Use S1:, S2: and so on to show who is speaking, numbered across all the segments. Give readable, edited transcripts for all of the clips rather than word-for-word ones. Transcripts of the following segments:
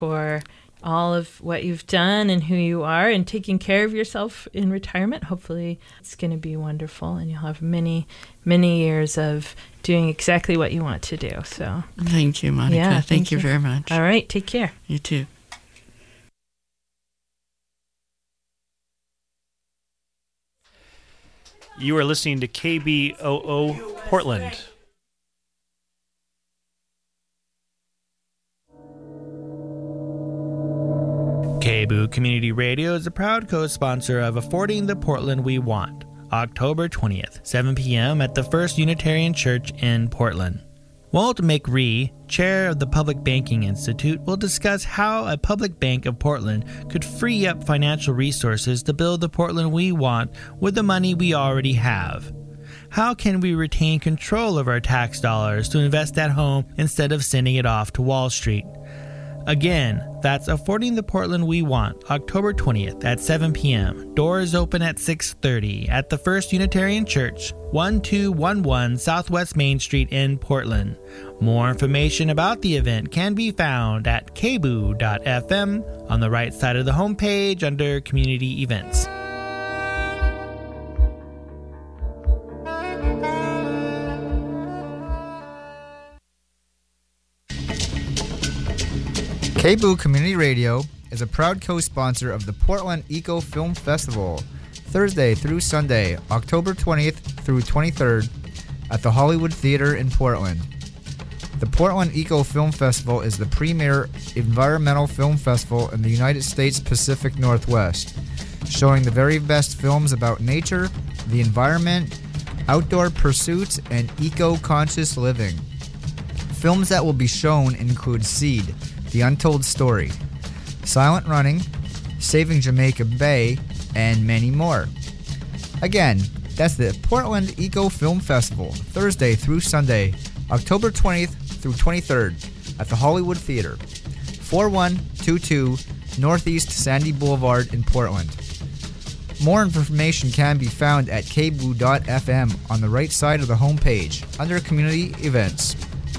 S1: for all of what you've done and who you are and taking care of yourself in retirement. Hopefully it's going to be wonderful and you'll have many, many years of doing exactly what you want to do. So
S2: thank you, Monica.
S1: Yeah,
S2: thank you very much.
S1: All right. Take care.
S2: You too.
S3: You are listening to KBOO Portland. KBOO Community Radio is a proud co-sponsor of Affording the Portland We Want, October 20th, 7 p.m. at the First Unitarian Church in Portland. Walt McRee, chair of the Public Banking Institute, will discuss how a public bank of Portland could free up financial resources to build the Portland we want with the money we already have. How can we retain control of our tax dollars to invest at home instead of sending it off to Wall Street? Again, that's Affording the Portland We Want, October 20th at 7 p.m. Doors open at 6:30 at the First Unitarian Church, 1211 Southwest Main Street in Portland. More information about the event can be found at kboo.fm on the right side of the homepage under Community Events.
S4: KBOO Community Radio is a proud co-sponsor of the Portland Eco Film Festival, Thursday through Sunday, October 20th through 23rd, at the Hollywood Theater in Portland. The Portland Eco Film Festival is the premier environmental film festival in the United States Pacific Northwest, showing the very best films about nature, the environment, outdoor pursuits, and eco-conscious living. Films that will be shown include Seed, The Untold Story, Silent Running, Saving Jamaica Bay, and many more. Again, that's the Portland Eco Film Festival, Thursday through Sunday, October 20th through 23rd, at the Hollywood Theater, 4122 Northeast Sandy Boulevard in Portland. More information can be found at kboo.fm on the right side of the homepage, under Community Events.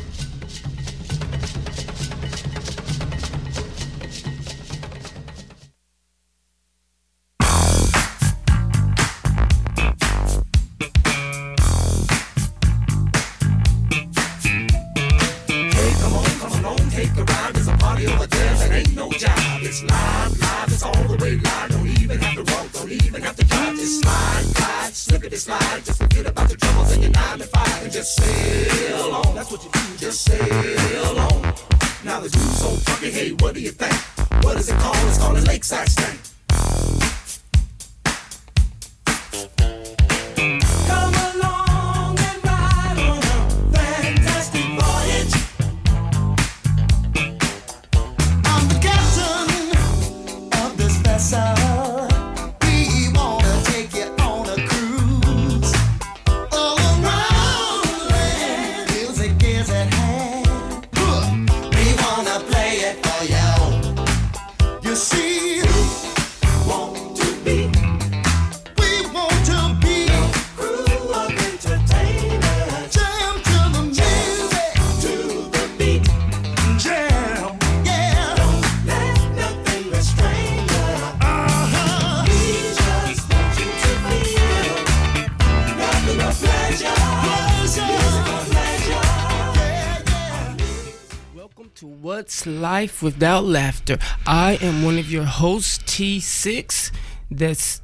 S5: Life Without Laughter. I am one of your hosts, T6. That's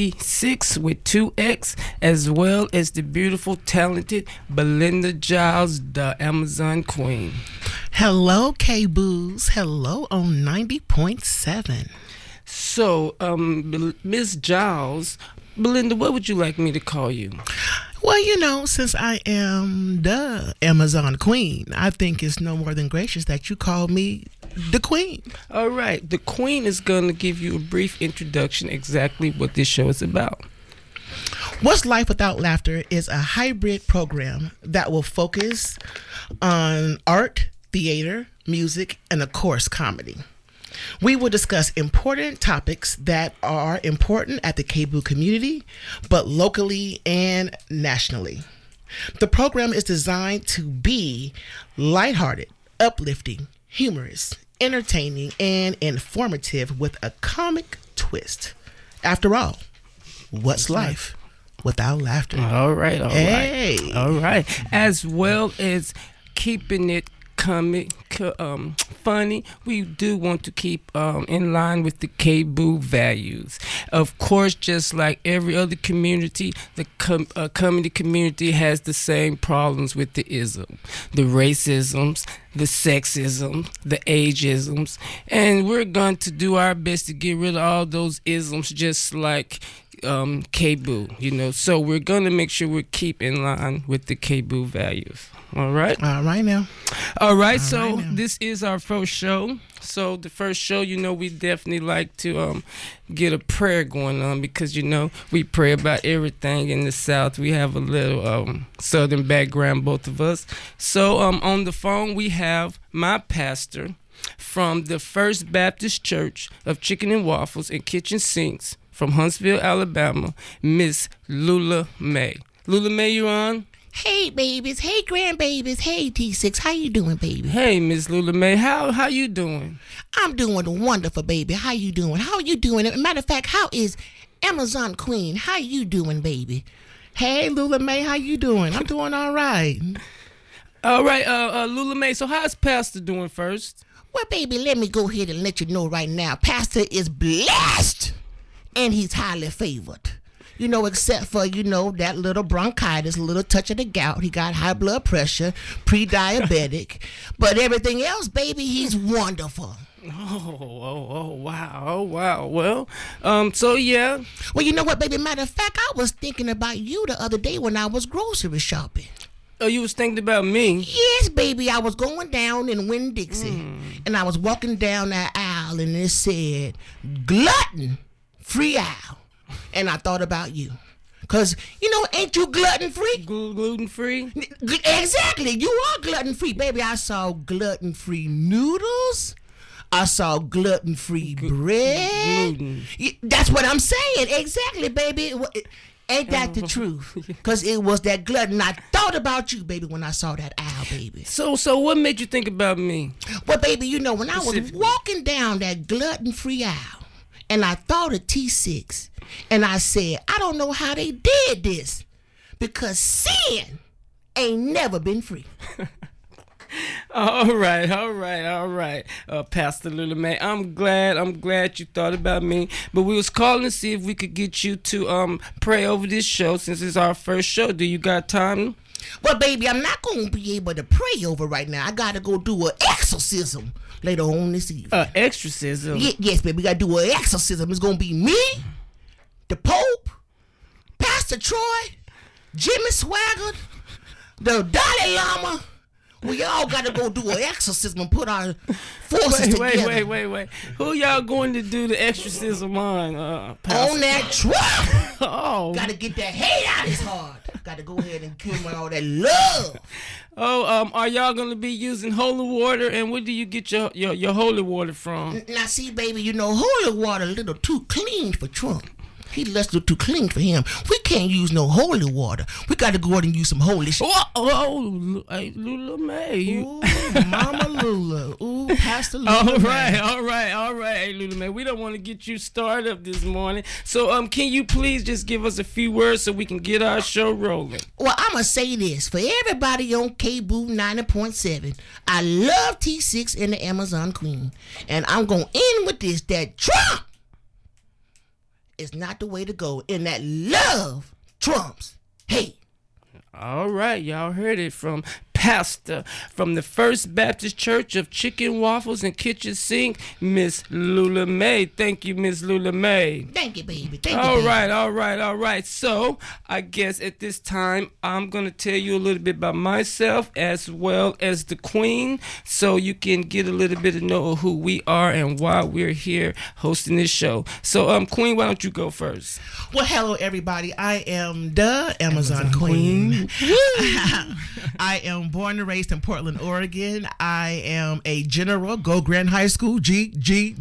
S5: T6 with 2X, as well as the beautiful, talented Belinda Giles, the Amazon Queen.
S6: Hello, K-Boos. Hello on 90.7.
S5: So, Ms. Giles, Belinda, what would you like me to call you?
S6: Well, you know, since I am the Amazon Queen, I think it's no more than gracious that you call me the Queen.
S5: All right. The Queen is going to give you a brief introduction exactly what this show is about.
S6: What's Life Without Laughter is a hybrid program that will focus on art, theater, music, and, of course, comedy. We will discuss important topics that are important at the KBOO community, but locally and nationally. The program is designed to be lighthearted, uplifting, humorous, entertaining, and informative with a comic twist. After all, what's life without laughter?
S5: All right.
S6: Hey.
S5: All right. As well as keeping it funny, we do want to keep in line with the KBOO values. Of course, just like every other community, the comedy community has the same problems with the ism, the racisms, the sexism, the ageisms, and we're going to do our best to get rid of all those isms, just like KBOO, so we're going to make sure we keep in line with the KBOO values. All right
S6: now.
S5: All right, so this is our first show. So the first show, we definitely like to get a prayer going on, because we pray about everything in the South. We have a little Southern background, both of us. So on the phone we have my pastor from the First Baptist Church of Chicken and Waffles and Kitchen Sinks from Huntsville, Alabama, Miss Lula May. Lula May, you on?
S2: Hey, babies. Hey, grandbabies. Hey, T6. How you doing, baby?
S5: Hey, Miss Lula May. How you doing?
S2: I'm doing wonderful, baby. How you doing? How you doing? Matter of fact, how is Amazon Queen? How you doing, baby?
S6: Hey, Lula May. How you doing? I'm doing all right.
S5: All right, Lula May. So how's Pastor doing first?
S2: Well, baby, let me go ahead and let you know right now. Pastor is blessed, and he's highly favored. Except for, that little bronchitis, a little touch of the gout. He got high blood pressure, pre-diabetic. But everything else, baby, he's wonderful.
S5: Oh, wow. Well, so yeah.
S2: Well, you know what, baby? Matter of fact, I was thinking about you the other day when I was grocery shopping.
S5: Oh, you was thinking about me?
S2: Yes, baby. I was going down in Winn-Dixie, and I was walking down that aisle, and it said, glutton-free aisle. And I thought about you. Because, ain't you glutton-free?
S5: Gluten-free?
S2: Exactly. You are glutton-free. Baby, I saw gluten-free noodles. I saw gluten-free bread.
S5: Gluten.
S2: That's what I'm saying. Exactly, baby. Ain't that the truth? Because it was that glutton. I thought about you, baby, when I saw that aisle, baby.
S5: So what made you think about me?
S2: Well, baby, when I was walking down that gluten-free aisle, and I thought of T6, and I said, I don't know how they did this, because sin ain't never been free.
S5: All right, Pastor Lula May. I'm glad you thought about me. But we was calling to see if we could get you to pray over this show, since it's our first show. Do you got time?
S2: Well, baby, I'm not going to be able to pray over right now. I got to go do an exorcism later on this evening.
S5: Exorcism?
S2: Yes, baby, we got to do an exorcism. It's going to be me, the Pope, Pastor Troy, Jimmy Swaggart, the Dalai Lama. We all got to go do an exorcism and put our forces together.
S5: Wait. Who y'all going to do the exorcism on, Pastor?
S2: On that Trump.
S5: Oh.
S2: Got to get that hate out his heart. Got to go ahead and give him all that love.
S5: Oh, are y'all going to be using holy water? And where do you get your holy water from?
S2: Now, see, baby, holy water a little too clean for Trump. He less too clean for him. We can't use no holy water. We got to go out and use some holy shit.
S5: Hey, Lula May.
S6: Ooh, Mama Lula. Ooh, Pastor Lula.
S5: All right. Hey, Lula May, we don't want to get you started up this morning. So, can you please just give us a few words so we can get our show rolling?
S2: Well, I'm going to say this. For everybody on KBOO 90.7, I love T6 and the Amazon Queen. And I'm going to end with this, that Trump is not the way to go, and that love trumps hate.
S5: All right, y'all heard it from Pastor from the First Baptist Church of Chicken Waffles and Kitchen Sink, Miss Lula May. Thank you, Miss Lula May.
S2: Thank you, baby. Thank you,
S5: baby. All right. So, I guess at this time, I'm going to tell you a little bit about myself as well as the Queen, so you can get a little bit of know who we are and why we're here hosting this show. So, Queen, why don't you go first?
S6: Well, hello, everybody. I am the Amazon Queen. I am born and raised in Portland, Oregon. I am a general, Go Grand High School, G.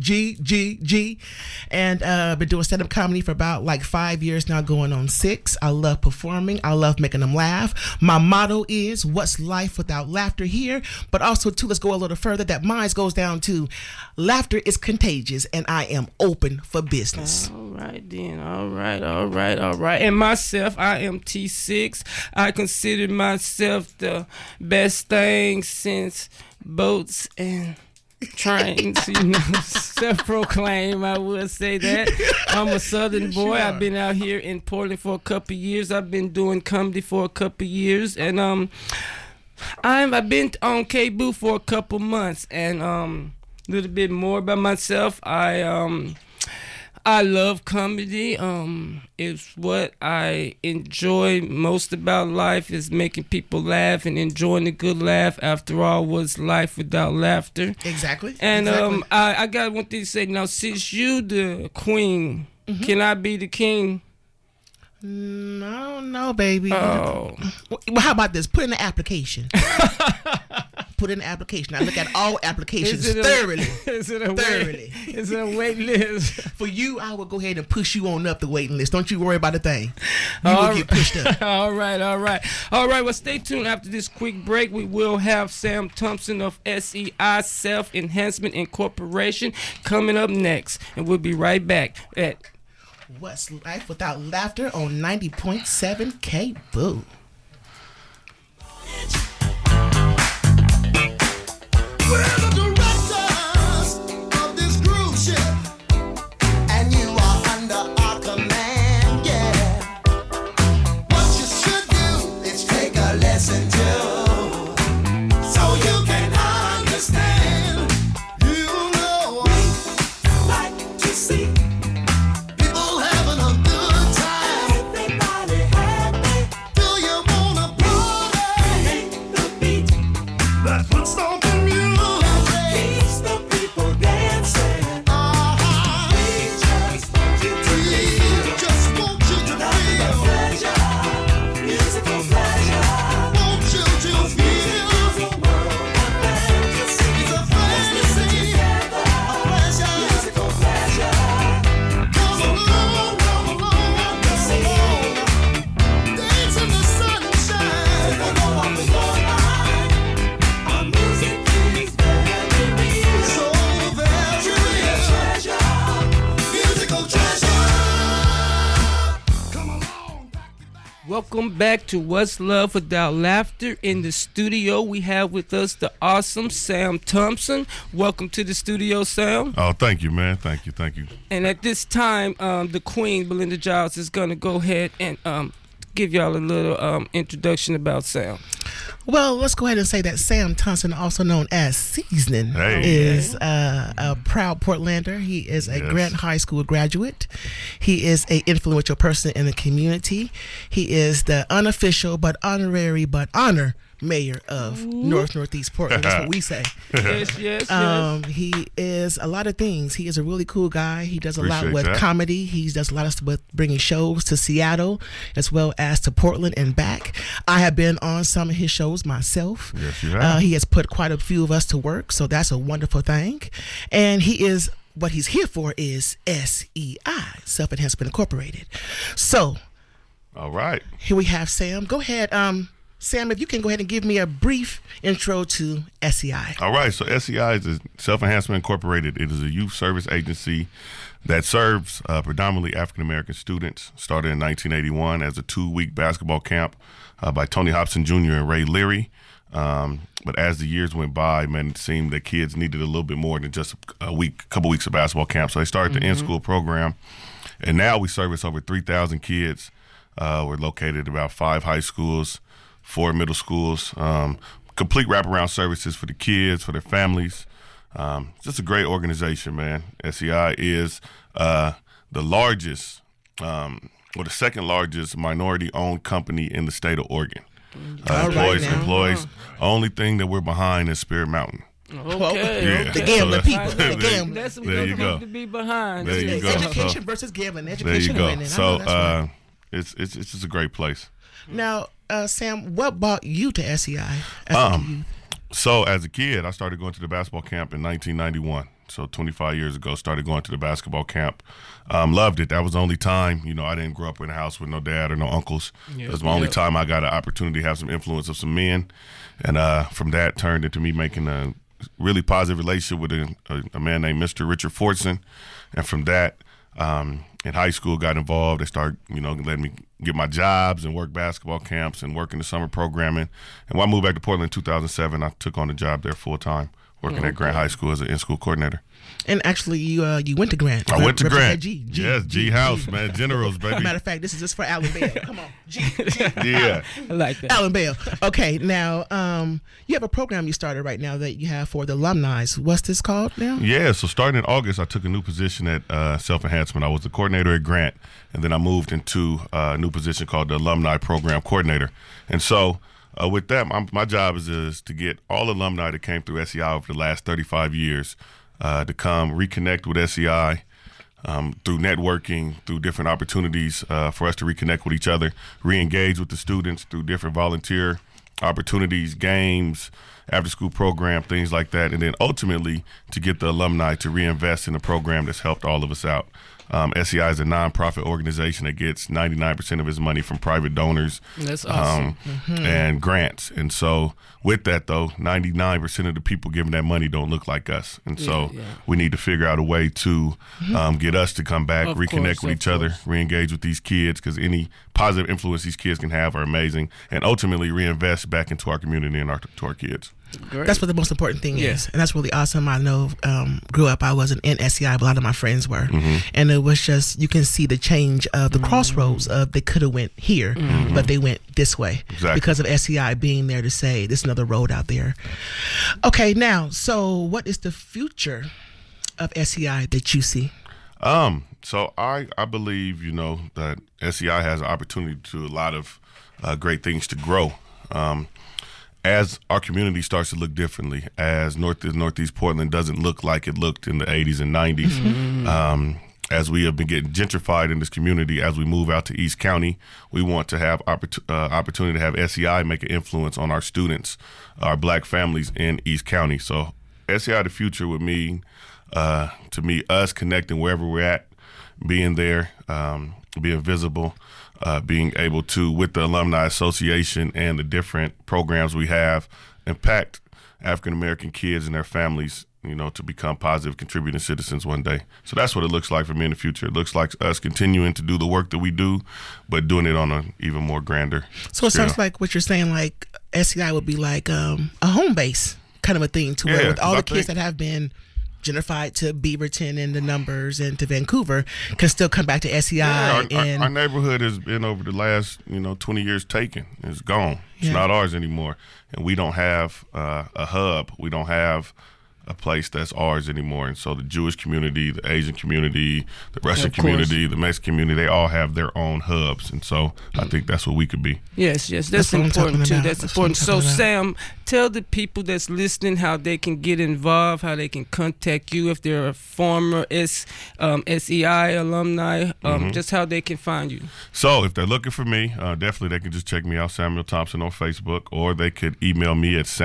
S6: And been doing stand-up comedy for about like 5 years now, going on 6. I love performing. I love making them laugh. My motto is, what's life without laughter here? But also, too, let's go a little further. That mine goes down to, laughter is contagious, and I am open for business.
S5: All right, then. All right. And myself, I am T6. I consider myself the best thing since boats and trains, self-proclaimed, I would say that. I'm a Southern boy. I've been out here in Portland for a couple of years. I've been doing comedy for a couple of years, and I've been on K-Boo for a couple months. And a little bit more about myself. I love comedy. It's what I enjoy most about life, is making people laugh and enjoying a good laugh. After all, what's life without laughter?
S6: Exactly.
S5: And I got one thing to say. Now, since you the queen, can I be the king?
S6: No, baby.
S5: Oh.
S6: Well, how about this? Put in the application. Put in the application. I look at all applications thoroughly.
S5: Is it a wait list?
S6: For you, I will go ahead and push you on up the waiting list. Don't you worry about a thing. You will get pushed up.
S5: All right. Well, stay tuned. After this quick break, we will have Sam Thompson of SEI, Self Enhancement Incorporation, coming up next. And we'll be right back at
S6: What's Life Without Laughter on 90.7 K-Boo.
S7: We're the directors of this cruise ship, and you are under our command, yeah. What you should do is take a lesson too, so you can understand. You know, we like to see people having a good time. Everybody happy. Do you wanna party? Hit the beat. That's what's stomping music. Keeps the people dancing. We just want you to feel pleasure, musical pleasure. Want you to feel the world of fantasy. It's a fantasy, a pleasure, musical pleasure. Come along, dance in the sunshine. Take a go off the line. Our music is very real, so very real. Treasure, musical treasure. Come along, pack your bag.
S5: Welcome back to What's Love Without Laughter. In the studio, we have with us the awesome Sam Thompson. Welcome to the studio, Sam.
S8: Oh, thank you, man. Thank you.
S5: And at this time, the Queen, Belinda Giles, is going to go ahead and give y'all a little introduction about Sam.
S6: Well, let's go ahead and say that Sam Thompson, also known as Seasoning,
S8: Hey.
S6: is a proud Portlander. He is a
S8: Yes.
S6: Grant High School graduate. He is an influential person in the community. He is the unofficial but honorary but honor mayor of Northeast Portland. That's what we say.
S5: Yes.
S6: He is a lot of things. He is a really cool guy. He does a lot
S8: Appreciate
S6: with
S8: that.
S6: comedy. He does a lot of stuff with bringing shows to Seattle as well as to Portland and back. I have been on some of his shows myself.
S8: Yes, you have.
S6: He has put quite a few of us to work, so that's a wonderful thing. And he is, what he's here for is SEI, Self Enhancement Incorporated. So
S8: All right.
S6: here we have Sam. Go ahead, Sam, if you can go ahead and give me a brief intro to SEI.
S8: All right. So SEI is Self Enhancement Incorporated. It is a youth service agency that serves predominantly African American students. Started in 1981 as a 2-week basketball camp by Tony Hobson Jr. and Ray Leary. But as the years went by, man, it seemed that kids needed a little bit more than just a couple weeks of basketball camp. So they started the in-school program, and now we service over 3,000 kids. We're located at about 5 high schools, 4 middle schools. Complete wraparound services for the kids, for their families. Just a great organization, man. SEI is the largest, or the second largest minority-owned company in the state of Oregon.
S6: All right now.
S8: Employees. Only thing that we're behind is Spirit Mountain.
S5: Okay.
S8: Yeah.
S6: The gambling
S8: So
S6: people. The gambling.
S5: That's some
S8: There you
S5: good
S8: go.
S5: stuff to be behind.
S8: There you go.
S6: Education versus gambling.
S8: There you
S6: Education
S8: go.
S6: winning. I
S8: So
S6: know that's right.
S8: it's just a great place.
S6: Now, Sam, what brought you to SEI? As a youth?
S8: So as a kid, I started going to the basketball camp in 1991. So 25 years ago, started going to the basketball camp. Loved it. That was the only time, I didn't grow up in a house with no dad or no uncles. It was my only time I got an opportunity to have some influence of some men. And from that turned into me making a really positive relationship with a man named Mr. Richard Fortson. And from that, in high school, got involved. They started, letting me get my jobs and work basketball camps and work in the summer programming. And when I moved back to Portland in 2007, I took on a job there full time, working at Grant High School as an in-school coordinator.
S6: And actually, you went to Grant.
S8: I went to Grant.
S6: G
S8: House, man. Generals, baby.
S6: Matter of fact, this is just for Alan Bell. Come on. G.
S8: Yeah.
S5: I like that.
S6: Alan Bell. Okay, now, you have a program you started right now that you have for the alumni. What's this called now?
S8: Yeah, so starting in August, I took a new position at Self-Enhancement. I was the coordinator at Grant, and then I moved into a new position called the Alumni Program Coordinator. And so with that, my job is to get all alumni that came through SEI over the last 35 years to come reconnect with SEI through networking, through different opportunities for us to reconnect with each other, re-engage with the students through different volunteer opportunities, games, after-school program, things like that, and then ultimately to get the alumni to reinvest in a program that's helped all of us out. SEI is a nonprofit organization that gets 99% of its money from private donors.
S5: That's awesome.
S8: And grants. And so with that, though, 99% of the people giving that money don't look like us. And so we need to figure out a way to get us to come back, reconnect with each other, re-engage with these kids, because any positive influence these kids can have are amazing, and ultimately reinvest back into our community and to our kids.
S5: Great.
S6: That's what the most important thing is, and that's really awesome. I know, grew up, I wasn't in SEI, but a lot of my friends were, and it was just, you can see the change of the crossroads of they could have went here, but they went this way because of SEI being there to say there's another road out there. Okay, now, so what is the future of SEI that you see?
S8: So I believe, that SEI has an opportunity to do a lot of great things to grow. As our community starts to look differently, as Northeast Portland doesn't look like it looked in the 80s and 90s, as we have been getting gentrified in this community, as we move out to East County, we want to have opportunity to have SEI make an influence on our students, our black families in East County. So SEI the future would mean, to me, us connecting wherever we're at, being there, being visible, being able to, with the Alumni Association and the different programs we have, impact African-American kids and their families, to become positive contributing citizens one day. So that's what it looks like for me in the future. It looks like us continuing to do the work that we do, but doing it on an even more grander
S6: So it
S8: scale.
S6: sounds like what you're saying, like SEI would be like a home base kind of a thing, to where with all the kids that have been gentrified to Beaverton and the Numbers and to Vancouver can still come back to SEI.
S8: Our neighborhood has been over the last 20 years taken. It's gone. It's not ours anymore, and we don't have a hub. We don't have a place that's ours anymore. And so the Jewish community, the Asian community, the Russian community, the Mexican community, they all have their own hubs. And so I think that's what we could be.
S5: Yes, that's important too. That's important. So Sam, tell the people that's listening how they can get involved, how they can contact you if they're a former SEI alumni, just how they can find you.
S8: So if they're looking for me, definitely they can just check me out, Samuel Thompson, on Facebook, or they could email me at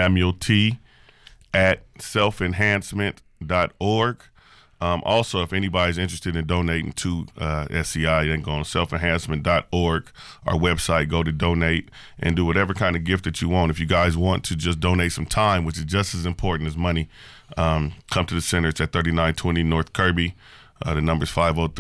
S8: samuelt@selfenhancement.org. Also, if anybody's interested in donating to SEI, then go on selfenhancement.org, our website, go to donate and do whatever kind of gift that you want. If you guys want to just donate some time, which is just as important as money, come to the center. It's at 3920 North Kirby. The number's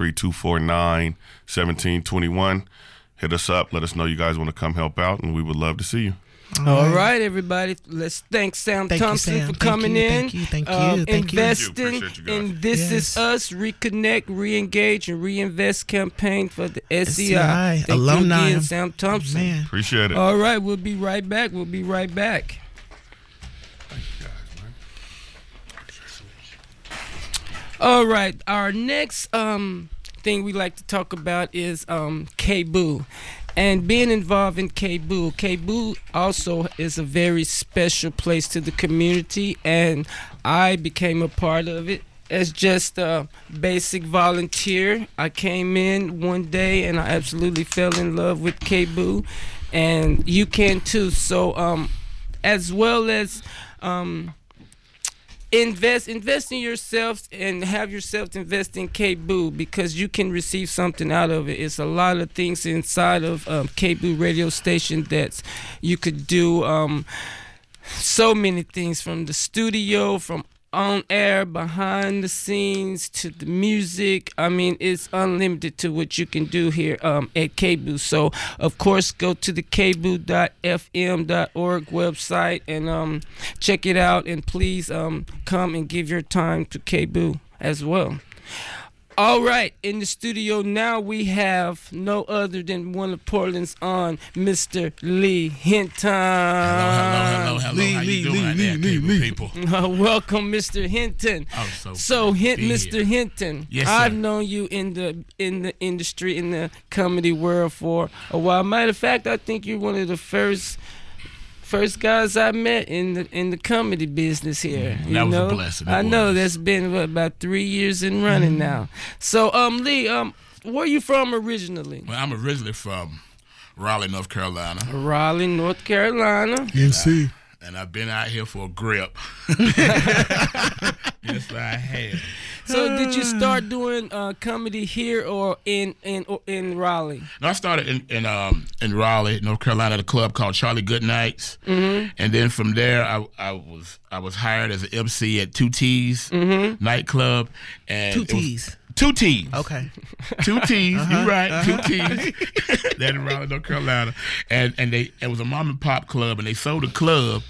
S8: 503-249-1721. Hit us up. Let us know you guys want to come help out, and we would love to see you.
S5: All right, everybody. Let's thank Sam Thompson for coming in.
S6: Thank you.
S5: Investing in This Is Us, Reconnect, Reengage, and Reinvest campaign for the SEI. Thank
S6: alumni.
S5: you again, Sam Thompson.
S6: Man.
S8: Appreciate it.
S5: All right, we'll be right back. All right, our next thing we like to talk about is KBOO. And being involved in KBOO. KBOO also is a very special place to the community, and I became a part of it as just a basic volunteer. I came in one day and I absolutely fell in love with KBOO. and you can too. So as well as invest in yourself and have yourself invest in KBOO, because you can receive something out of it. It's a lot of things inside of KBOO radio station that you could do. So many things, from the studio, from on air, behind the scenes, to the music. I mean, it's unlimited to what you can do here at KBOO. So, of course, go to the kboo.fm.org website and check it out. And please come and give your time to KBOO as well. All right, in the studio now we have no other than one of Portland's own, Mr. Lee Hinton.
S9: Hello. How you doing out there, KBOO people?
S5: Welcome, Mr. Hinton. Mr. Hinton,
S9: Yes,
S5: I've
S9: sir.
S5: known you in the industry, in the comedy world for a while. Matter of fact, I think you're one of the first guys I met in the comedy business here.
S9: That was a blessing. It
S5: I know
S9: was.
S5: that's been about 3 years in running now. So Lee, where you from originally?
S9: Well, I'm originally from Raleigh, North Carolina.
S5: Raleigh, North Carolina.
S6: MC.
S9: And I've been out here for a grip. Yes, I have.
S5: So did you start doing comedy here or in Raleigh?
S9: No, I started in Raleigh, North Carolina, at a club called Charlie Goodnights.
S5: Mm-hmm.
S9: And then from there, I was hired as an MC at Two T's nightclub. And
S6: Two
S9: it was-
S6: T's.
S9: Two T's.
S6: Okay.
S9: Two T's. You're right. Two T's. That in Raleigh, North Carolina, and it was a mom and pop club, and they sold the club,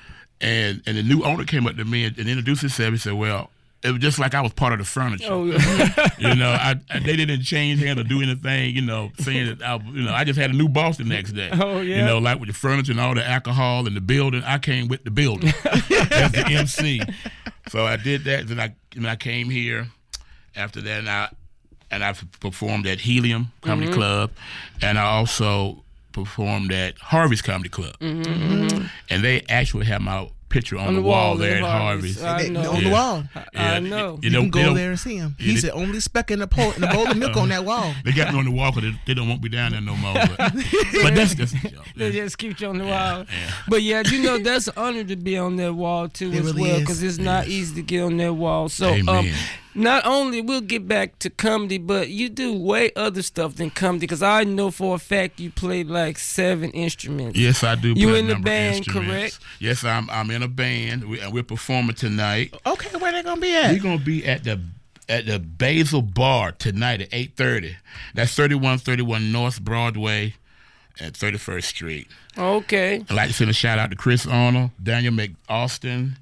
S9: and the new owner came up to me and introduced himself. He said, "Well, it was just like I was part of the furniture.
S5: Oh, yeah.
S9: You know, they didn't change hands or do anything. You know, saying that I just had a new boss the next day.
S5: Oh, yeah.
S9: You know, like with the furniture and all the alcohol and the building. I came with the building as the MC. So I did that. Then I came here. After that, and I performed at Helium Comedy Club, and I also performed at Harvey's Comedy Club. And they actually have my picture on the wall there at Harvey's.
S5: I know.
S6: On the wall.
S5: I know.
S6: You can go there and see him. He's the only speck in the bowl of milk on that wall.
S9: They got me on the wall because they don't want me down there no more. But that's just a joke.
S5: They just keep you on the wall.
S9: Yeah.
S5: But yeah, that's an honor to be on that wall too,
S6: It
S5: as
S6: really
S5: well,
S6: is.
S5: because it's not easy to get on that wall. So
S9: Amen.
S5: not only we'll get back to comedy, but you do way other stuff than comedy, because I know for a fact you play like 7 instruments.
S9: Yes, I do.
S5: You
S9: play a
S5: in the
S9: number of
S5: band,
S9: instruments.
S5: correct?
S9: Yes, I'm in a band, and we're performing tonight.
S6: Okay, where they gonna be at?
S9: We're gonna be at the Basil Bar tonight at 8:30. That's 3131 North Broadway at 31st Street.
S5: Okay.
S9: I'd like to send a shout out to Chris Arnold, Daniel McAustin,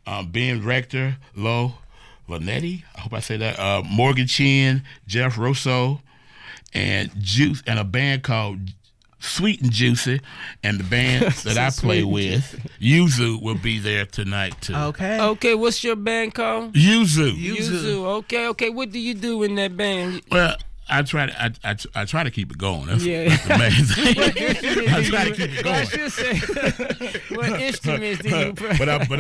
S9: Ben Rector, Lo Vanetti, I hope I say that, Morgan Chin, Jeff Rosso, and Juice, and a band called Sweet and Juicy, and the band that I play with, Yuzu, will be there tonight too.
S6: Okay.
S5: Okay, what's your band called?
S9: Yuzu.
S5: Yuzu. Okay. What do you do in that band?
S9: Well, I try to keep it going. That's
S5: Yeah.
S9: the main thing.
S5: What instruments
S9: I
S5: do
S9: try
S5: you-
S9: to keep it
S5: I
S9: going.
S5: should say, what instruments do you play?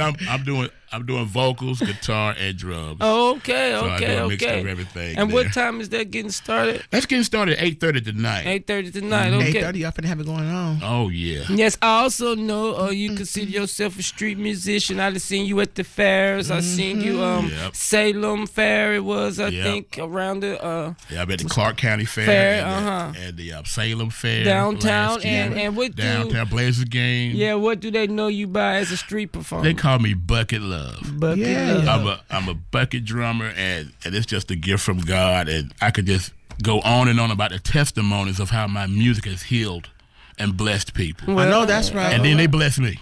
S9: But I'm doing vocals, guitar, and drums.
S5: Oh, okay.
S9: So I do a mixture of
S5: Okay.
S9: everything.
S5: And
S9: there.
S5: what time is that getting started?
S9: That's getting started at 8:30 tonight.
S5: 8:30 tonight. Okay.
S6: 8:30, y'all finna have it going on.
S9: Oh yeah.
S5: Yes, I also know you consider yourself a street musician. I've seen you at the fairs. I've seen you
S9: Yep.
S5: Salem Fair. It was, I
S9: Yep.
S5: think, around the
S9: Yeah, I'm at the Clark County Fair,
S5: Fair,
S9: and the Salem Fair
S5: downtown.
S9: last year.
S5: And what do
S9: Downtown Blazer game.
S5: what do they know you by as a street performer?
S9: They call me Bucket Love.
S5: Bucket
S6: Yeah.
S5: Love.
S9: I'm a bucket drummer, and it's just a gift from God, and I could just go on and on about the testimonies of how my music has healed and blessed people.
S6: I know that's right.
S9: And then they bless me.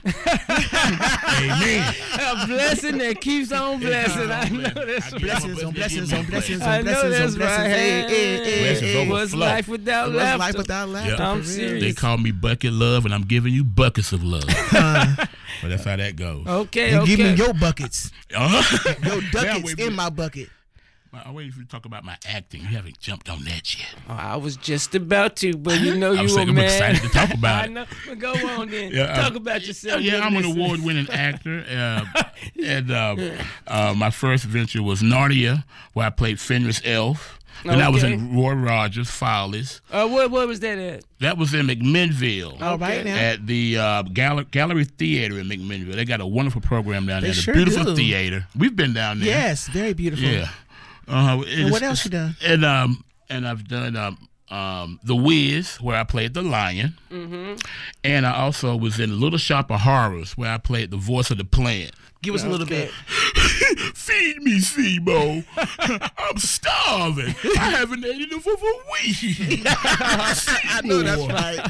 S9: Amen.
S5: A blessing that keeps on blessing. I know that's right.
S6: Blessings on blessings on blessings
S5: I
S6: on
S5: know
S6: blessings
S5: that's
S6: on blessings.
S5: right.
S9: Blessings
S5: What's
S9: overflow.
S5: life without
S6: What's
S5: laughter?
S6: life without laughter?
S9: Yeah.
S5: I'm
S6: for real?
S5: serious.
S9: They call me Bucket Love, and I'm giving you buckets of love. But that's how that goes.
S5: Okay,
S6: And
S5: okay.
S6: give me your buckets.
S9: Uh-huh.
S6: Your
S9: Now,
S6: ducats
S9: wait,
S6: in my bucket.
S9: I'm waiting for you to talk about my acting. You haven't jumped on that yet.
S5: Oh, I was just about to, but you know you were
S9: I'm
S5: mad.
S9: excited to talk about
S5: I
S9: it.
S5: know. But go on then.
S9: Yeah,
S5: Talk about yourself.
S9: Yeah, I'm an
S5: Listen.
S9: award-winning actor, and my first venture was Narnia, where I played Fenris Elf. And I was
S5: Okay.
S9: in Roy Rogers, Follies.
S5: Where was that at?
S9: That was in McMinnville.
S6: All right now.
S9: At the Gallery Theater in McMinnville. They got a wonderful program down
S6: They
S9: there. The
S6: sure
S9: beautiful
S6: do.
S9: theater. We've been down there.
S6: Yes, very beautiful.
S9: Yeah.
S6: And what else you done?
S9: And I've done The Wiz, where I played the lion.
S5: Mm-hmm.
S9: And I also was in Little Shop of Horrors, where I played the voice of the plant.
S6: Give us a little bit.
S9: Feed me, Sebo. I'm starving. I haven't eaten for a week.
S6: I know that's right.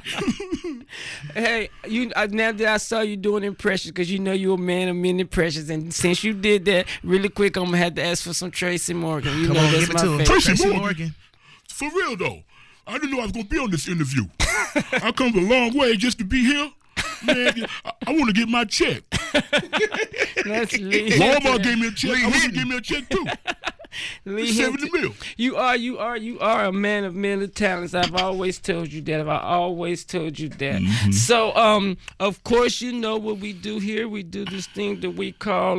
S5: Hey, now that I saw you doing impressions, because you know you're a man of many impressions, and since you did that really quick, I'm gonna have to ask for some Tracy Morgan. You
S6: Come
S5: know
S6: on,
S5: that's
S6: give it
S5: my
S6: to him.
S5: favorite.
S9: Tracy Morgan.
S6: Morgan.
S9: For real, though. I didn't know I was going to be on this interview. I come a long way just to be here. Man, I want to get my check.
S5: That's Lee.
S9: Walmart gave me a check. I want to give me a check, too.
S5: Lee
S9: 70
S5: Hinton.
S9: mil.
S5: You are a man of many talents. I've always told you that.
S9: Mm-hmm.
S5: So, of course, you know what we do here. We do this thing that we call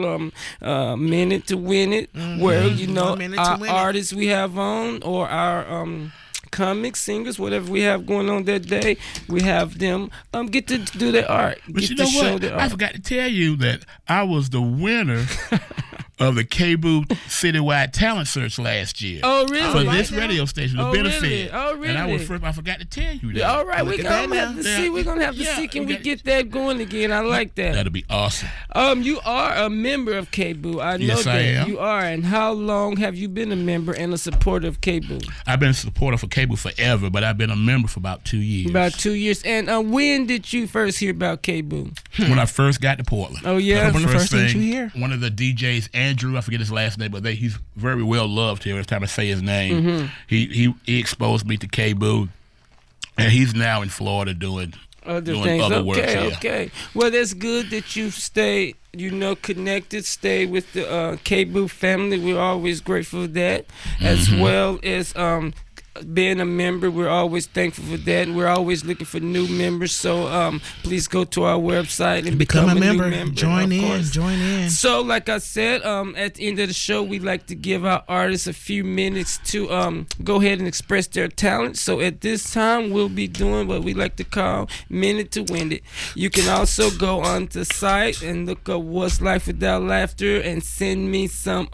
S5: Minute to Win It, where you know
S6: 1 minute to
S5: our
S6: win it.
S5: artists we have on or our comic singers, whatever we have going on that day, we have them get to do their art,
S9: But
S5: get
S9: you
S5: to
S9: know
S5: show
S9: what?
S5: their
S9: I
S5: art.
S9: forgot to tell you that I was the winner of the KBOO Citywide Talent Search last year.
S5: Oh, really?
S9: For
S6: right
S9: this
S6: now?
S9: radio station, the
S5: Oh,
S9: benefit.
S5: really? Oh,
S9: And I was
S5: really?
S9: first. I forgot to tell you that.
S5: Yeah, all right,
S6: Look
S5: we're
S6: at
S5: gonna
S6: that
S5: have to
S6: now.
S5: see. We're gonna have to
S9: Yeah,
S5: see. Can
S9: we
S5: we
S9: got-
S5: get that going again? I like that.
S9: That'll be awesome.
S5: You are a member of KBOO. I know
S9: Yes,
S5: that
S9: I am.
S5: you are. And how long have you been a member and a supporter of KBOO?
S9: I've been a supporter for KBOO forever, but I've been a member for about 2 years.
S5: About 2 years. And when did you first hear about KBOO?
S9: When I first got to Portland.
S5: Oh, yeah?
S9: That was
S6: One of the first things you hear.
S9: One of the DJs, Andrew, I forget his last name, but he's very well loved here every time I say his name.
S5: Mm-hmm.
S9: He exposed me to KBOO, and he's now in Florida doing
S5: Other
S9: doing
S5: things.
S9: other
S5: Okay,
S9: work, yeah.
S5: okay. Well, that's good that you stay, connected, stay with the KBOO family. We're always grateful for that, as well as being a member. We're always thankful for that. We're always looking for new members. So please go to our website and
S6: Become a
S5: new
S6: member.
S5: member.
S6: Join
S5: of
S6: in.
S5: course.
S6: Join in.
S5: So, like I said, at the end of the show, we like to give our artists a few minutes to go ahead and express their talent. So, at this time, we'll be doing what we like to call Minute to Win It. You can also go on the site and look up What's Life Without Laughter and send me some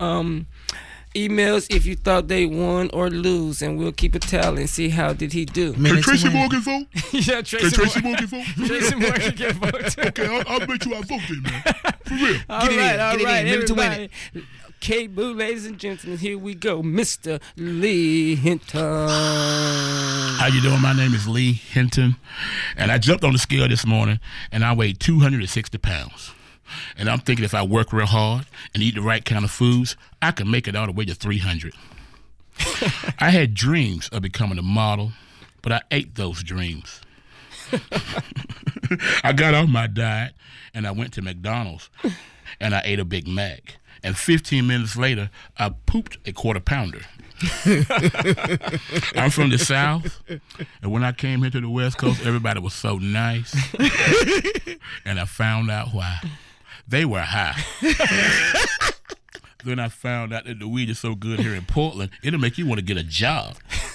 S5: emails if you thought they won or lose, and we'll keep a tally and see how did he do.
S9: Can
S6: Minute to
S9: Tracy
S6: win it.
S9: Morgan vote?
S5: Yeah,
S9: Can Tracy Morgan vote?
S5: Tracy Morgan can vote.
S9: Okay, I'll bet you I vote then, man. For real.
S5: All
S6: Get it in,
S5: right,
S6: get it in. Minute to win
S5: everybody. KBOO, ladies and gentlemen, here we go, Mr. Lee Hinton.
S9: How you doing? My name is Lee Hinton, and I jumped on the scale this morning, and I weighed 260 pounds. And I'm thinking if I work real hard and eat the right kind of foods, I can make it all the way to 300. I had dreams of becoming a model, but I ate those dreams. I got off my diet, and I went to McDonald's, and I ate a Big Mac. And 15 minutes later, I pooped a quarter pounder. I'm from the South, and when I came here to the West Coast, everybody was so nice. And I found out why. They were high. Then I found out that the weed is so good here in Portland, it'll make you want to get a job.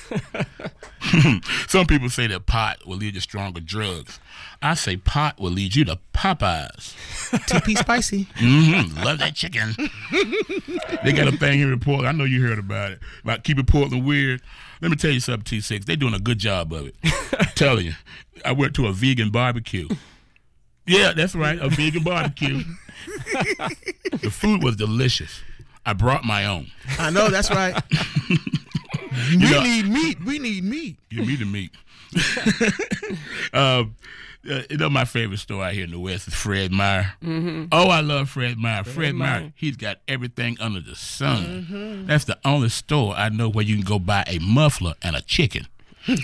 S9: Some people say that pot will lead to stronger drugs. I say pot will lead you to Popeyes.
S6: TP Spicy.
S9: Love that chicken. They got a thing here in Portland. I know you heard about it. About keeping Portland weird. Let me tell you something, T6. They're doing a good job of it. Telling you. I went to a vegan barbecue. Yeah, that's right. A vegan barbecue. The food was delicious. I brought my own.
S6: I know, that's right.
S9: You know-
S6: need meat. We need meat.
S9: Give me the meat. My favorite store out here in the West is Fred Meyer. Oh, I love Fred Meyer. Fred Meyer, he's got everything under the sun. That's the only store I know where you can go buy a muffler and a chicken. You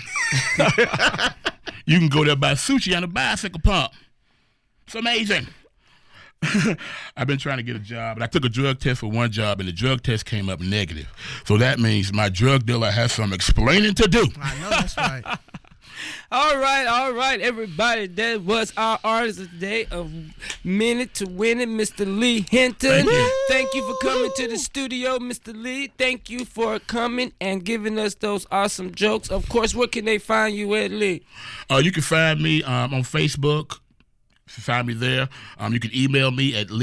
S9: can go there buy sushi on a bicycle pump. It's amazing. I've been trying to get a job, and I took a drug test for one job, and the drug test came up negative. So that means my drug dealer has some explaining to do.
S6: I know, that's right.
S5: All right, everybody. That was our artist of the day, A Minute to Win It, Mr. Lee Hinton. Thank you for coming to the studio, Mr. Lee. Thank you for coming and giving us those awesome jokes. Of course, where can they find you at, Lee?
S9: You can find me on Facebook. If you find me there, you can email me at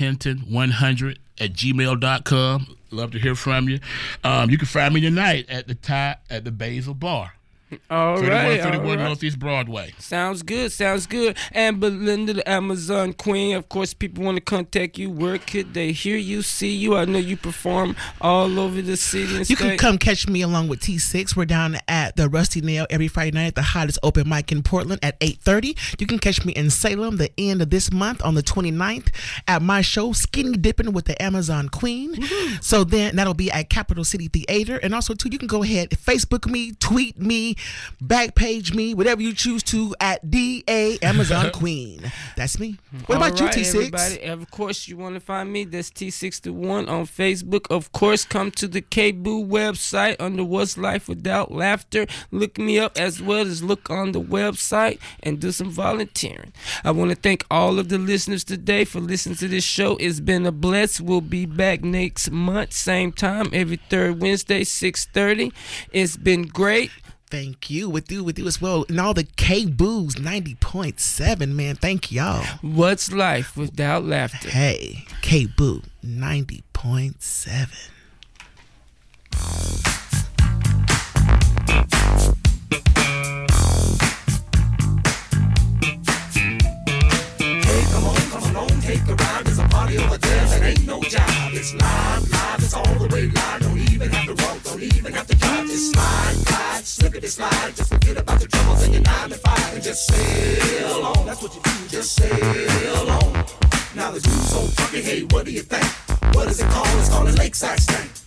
S9: leehinton100@gmail.com. Love to hear from you. You can find me tonight at the Basil Bar.
S5: All right.
S9: 3131 Northeast Broadway.
S5: Sounds good. And Belinda, the Amazon Queen, of course, people want to contact you. Where could they hear you, see you? I know you perform all over the city and
S6: You
S5: state.
S6: can come catch me along with T6. We're down at the Rusty Nail every Friday night at the hottest open mic in Portland at 8:30. You can catch me in Salem the end of this month on the 29th at my show, Skinny Dipping with the Amazon Queen. Mm-hmm. So then that'll be at Capital City Theater. And also, too, you can go ahead, Facebook me, tweet me, backpage me, whatever you choose to, at DA Amazon Queen. That's me. What about you, T6?
S5: Everybody, of course, you want to find me. That's T61 on Facebook. Of course, come to the KBOO website under What's Life Without Laughter. Look me up as well as look on the website and do some volunteering. I want to thank all of the listeners today for listening to this show. It's been a bless. We'll be back next month, same time, every third Wednesday, 6:30. It's been great.
S6: Thank you. With you as well. And all the KBOOs 90.7, man. Thank y'all.
S5: What's life without laughter?
S6: Hey, KBOO 90.7.
S7: Hey, come on, take a ride. There's a party over there that ain't no job. It's live, it's all the way live. Don't even have to walk, don't even have to drive. Just slide, slippity slide. Just forget about the troubles in your 9 to 5 and just sail on. That's what you do, just sail on. Now the dude's so funky, hey, what do you think? What is it called? It's called a lakeside stank.